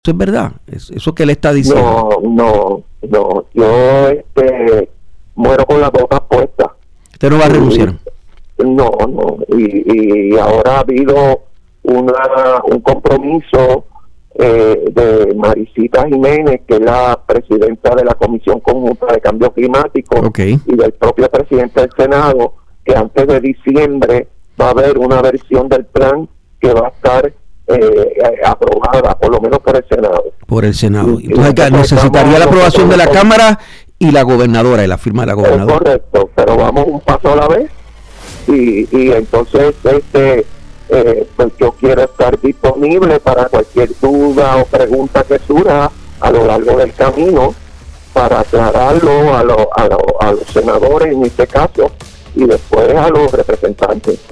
es verdad, eso que le está diciendo. No, yo muero con las botas puestas. ¿Usted no va a renunciar? No, y ahora ha habido un compromiso de Maricita Jiménez, que es la presidenta de la Comisión Conjunta de Cambio Climático, y del propio presidente del Senado, que antes de diciembre va a haber una versión del plan que va a estar aprobada, por lo menos por el Senado. Por el Senado. Entonces necesitaría la aprobación de la Cámara y la gobernadora, y la firma de la gobernadora. Es correcto, pero vamos un paso a la vez, y entonces pues yo quiero estar disponible para cualquier duda o pregunta que surja a lo largo del camino, para aclararlo a los senadores en este caso, y después a los representantes.